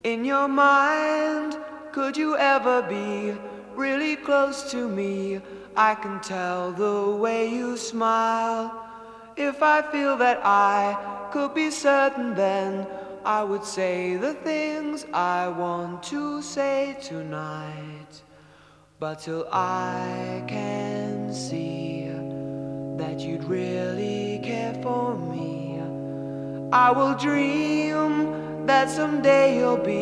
In your mind, could you ever be really close to me? I can tell the way you smile. If I feel that I could be certain, then I would say the things I want to say tonight. But till I can see that you'd really care for me, I will dream that someday you'll be